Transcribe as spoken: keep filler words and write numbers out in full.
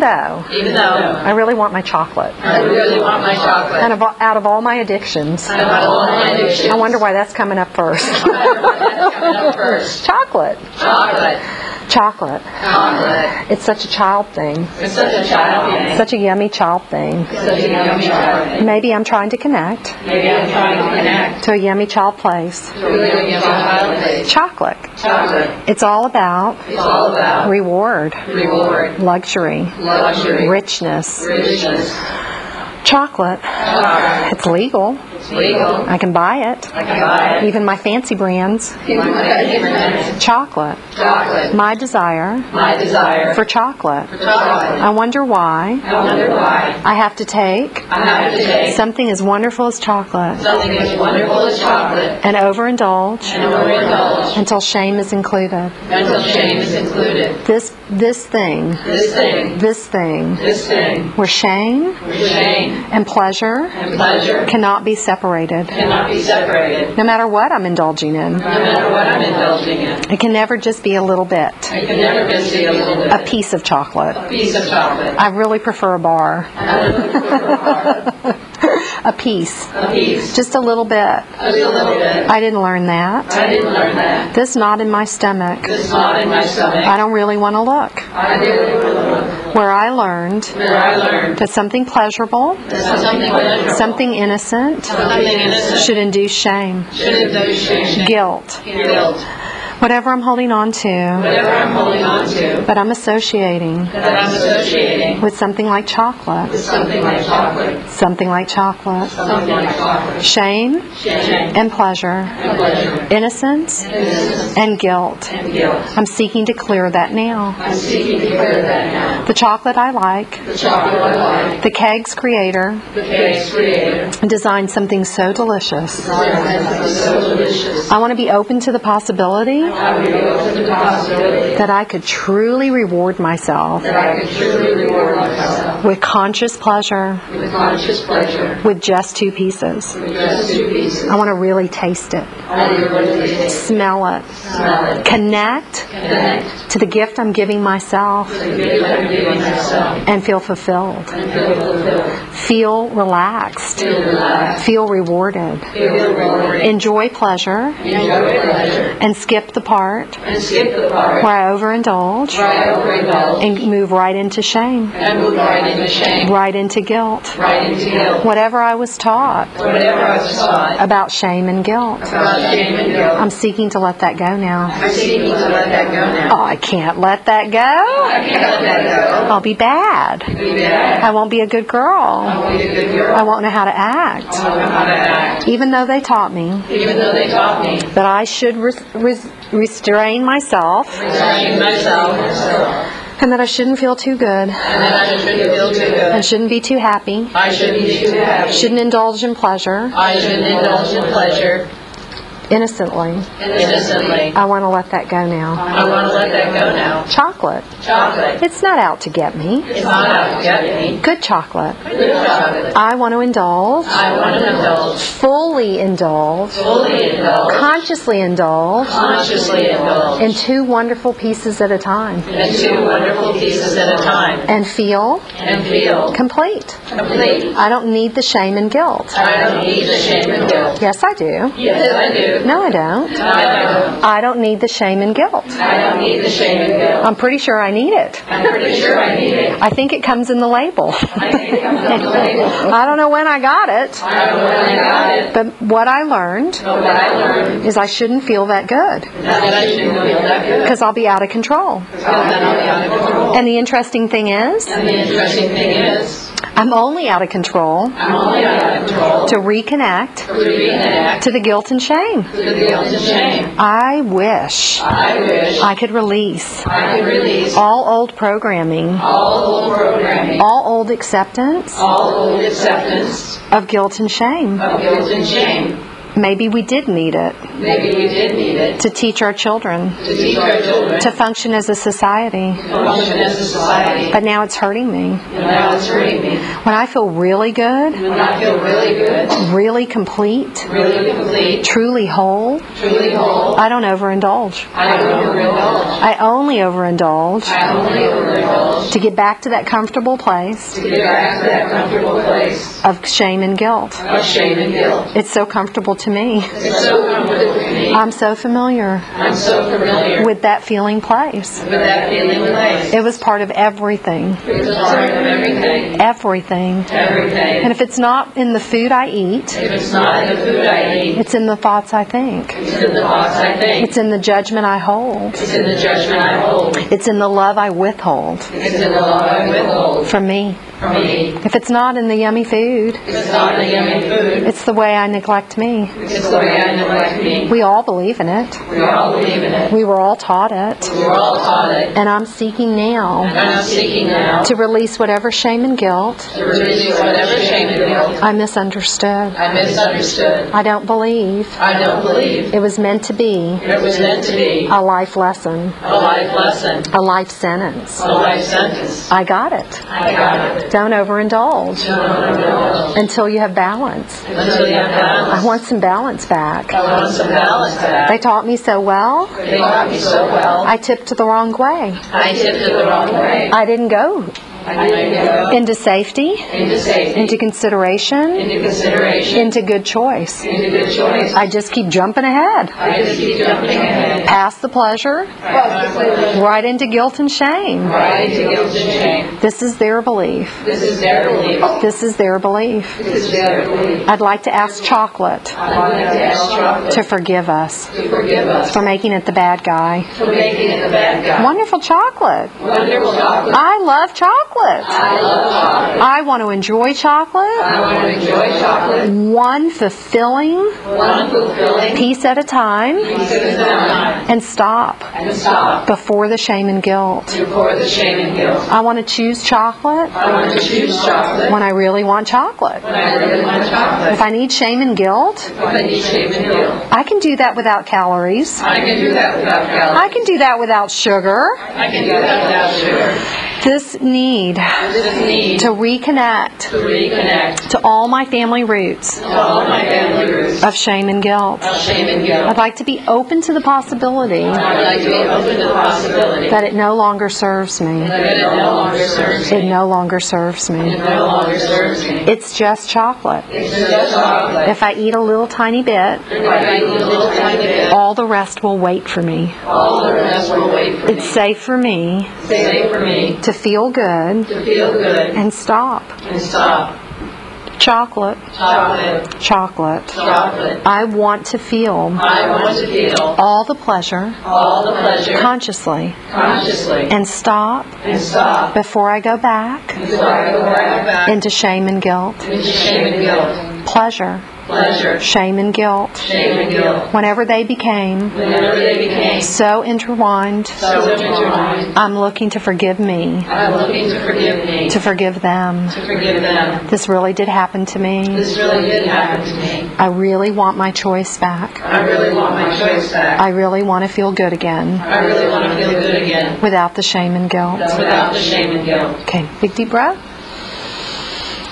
though, even though I really want my chocolate. I really want my chocolate. And of, out of all my addictions, Out of all my addictions, I wonder why that's coming up first. I wonder why that's coming up first. Chocolate. Chocolate. Chocolate. Chocolate. It's such a child thing. It's such a child thing. Such a yummy child thing. Such a yummy child thing. Maybe I'm trying to connect Maybe I'm trying to connect to a yummy child place. to a yummy child place. Chocolate. Chocolate. It's all about It's all about reward, reward, luxury, luxury, richness. richness. Chocolate. Chocolate. It's legal. It's legal. I can buy it. I can buy it. Even my fancy brands. Even my favorite. Chocolate. Chocolate. My desire My desire for chocolate. for chocolate. I wonder why I wonder why I have to take I have to take something as wonderful as chocolate something as wonderful as chocolate and overindulge and overindulge until shame is included. until shame is included. This this thing, This thing, this thing, this thing, where shame where shame and pleasure and pleasure cannot be separated. cannot be separated. No matter what I'm indulging in, No matter what I'm indulging in, it can never just be a little bit, I can never just see a little bit. a piece of chocolate. A piece of chocolate. I really prefer a bar. I would prefer A piece. a piece. Just a little bit. Just a little bit. I didn't learn that. I didn't learn that. This knot in my stomach. This knot in my stomach. I don't really want to look. I really want to look. Where I learned Where I learned that something pleasurable, that something pleasurable, something innocent, something innocent should induce shame, should induce shame, guilt, guilt, whatever I'm holding on to, whatever I'm holding on to, but I'm associating that I'm associating with something like chocolate. with something like chocolate, Something like chocolate. something like chocolate, Shame shame and pleasure, and pleasure, innocence innocence and guilt. and guilt. I'm seeking to clear that now. I'm seeking to clear that now. The chocolate I like, The chocolate I like, the kegs creator, the cake's creator, designed something so delicious. something so delicious. I want to be open to the possibility I would be open to the possibility that I could truly reward myself that I could truly reward myself with conscious pleasure with conscious pleasure with just two pieces. with just two pieces. I want to really taste it, I would really taste, smell it, smell it, connect connect to the gift I'm giving myself, to the gift I'm giving myself, and feel fulfilled, and feel fulfilled, feel relaxed, feel relaxed, feel rewarded, feel rewarded, enjoy pleasure, enjoy pleasure, and skip the part and skip the part where I overindulge where I overindulge and move right into shame, and move right into shame, right into guilt. right into guilt. Whatever I was taught Whatever I was taught about shame and guilt, about shame and guilt, I'm seeking to let that go now. I'm seeking to let that go now. Oh, I can't let that go. I can't let that I'll be bad. go. Be bad. I won't be a good girl. I'll be a good girl. I won't know how to act. I don't know how to act. Even though they taught me Even though they taught me, that I should res- res- restrain myself restraining myself, and that I shouldn't feel too good and that I shouldn't feel too good. and shouldn't be too happy, I shouldn't be too happy. shouldn't indulge in pleasure I shouldn't indulge in pleasure innocently. innocently. I want to let that go now. I want to let that go now. Chocolate. Chocolate. It's not out to get me. It's not out to get me. Good chocolate. Good chocolate. I want to indulge, I want to indulge, fully indulge, fully indulge, consciously indulge consciously indulge, in two wonderful pieces at a time in two wonderful pieces at a time, and feel and feel complete. complete. I don't need the shame and guilt. I don't need the shame and guilt. Yes, I do. Yes, I do. No, I don't. I don't. I don't need the shame and guilt. I don't need the shame and guilt. I'm pretty sure I need it. I'm pretty sure I need it. I think it comes in the label. I think it comes on the label. I don't know when I got it, I don't know when I got it, but what I learned but what I learned is I shouldn't feel that good is that I shouldn't feel that good. because I'll be out of control. Because then I'll be out of control. And the interesting thing is, And the interesting thing is, I'm only out of control I'm only out of control to reconnect to reconnect to the guilt and shame. to the guilt and shame. I wish I wish I could release I could release all old programming, all old programming, all old acceptance all old acceptance of guilt and shame. of guilt and shame. Maybe we did need it Maybe we did need it to teach our children to teach our children to function as a society, to function as a society. but now it's hurting me. And now it's hurting me. When I feel really good, When I feel really good, really complete, really complete, truly whole, truly whole, I don't overindulge. I don't overindulge. I only overindulge I only overindulge to get back to that comfortable place to get back to that comfortable place of shame and guilt. of shame and guilt. It's so comfortable to me. It's so comfortable to me. I'm so familiar I'm so familiar with that feeling place. with that feeling place. It was part of everything. It's part of everything. Everything. Everything. And if it's not in the food I eat, If it's not in the food I eat, it's in the thoughts I think. it's in the thoughts I think. It's in the judgment I hold. It's in the judgment I hold. It's in the love I withhold It's in the love I withhold from me. from me. If it's not in the yummy food, It's not the yummy food. it's the way I neglect me. It's the way I neglect me. We all believe in it. We all believe in it. We were all taught it. We're all taught it. And I'm seeking now And I'm seeking now to release whatever shame and guilt to release whatever shame and guilt I misunderstood. I misunderstood. I don't believe I don't believe it was meant to be it was meant to be a life lesson, a life lesson, a life sentence. a life sentence. I got it. I got it. Don't overindulge Don't overindulge until you have balance. until you have I balance. want some balance back. I want some balance back. They taught me so well, They taught me so well. I tipped the wrong way. I tipped it the wrong way. I didn't go I didn't go into safety, into safety, into consideration, into consideration, into good choice. into good choice. I just keep jumping ahead, I just keep jumping ahead. past the pleasure, right into guilt and shame. Right into guilt and shame. This is their belief. This is their belief. This is their belief. This is their belief. I'd like to ask chocolate I want to ask chocolate to forgive us to forgive us for making it the bad guy. for making it the bad guy. Wonderful chocolate. Wonderful chocolate. I love chocolate. I love chocolate. I want to enjoy chocolate I want to enjoy chocolate. one fulfilling One fulfilling piece at a time piece at a time. and stop And stop before the shame and guilt. before the shame and guilt. I want to choose chocolate I want to choose chocolate when I really want chocolate. when I really want chocolate. If I need shame and guilt, If I need shame and guilt, I can do that without calories. I can do that without calories. I can do that without sugar. I can do that without sugar. This need This need to reconnect to reconnect to all my family roots to all my family roots of shame and guilt. of shame and guilt. I'd like to be open to the possibility I would like to be open to the possibility that it no longer serves me. that it no longer serves It me. no longer serves It me. no longer serves me. It's just chocolate. It's just chocolate. If I eat a little tiny bit, If I eat a little tiny bit, all the rest will wait for me. all the rest will wait for me. It's safe for me It's safe for me to feel good to feel good and stop. and stop. Chocolate, Chocolate, chocolate. chocolate. I want to feel I want to feel all the pleasure all the pleasure consciously consciously and stop and stop before I go back before I go right back into shame and guilt. into shame and guilt. Pleasure, Pleasure, shame and guilt, shame and guilt. whenever they became Whenever they became so intertwined, so intertwined, I'm looking to forgive me, I'm looking to forgive me, to forgive them. to forgive them. This really did happen to me. This really did happen to me. I really want my choice back. I really want my choice back. I really want to feel good again I really want to feel good again without the shame and guilt. without the shame and guilt. Okay, big deep breath.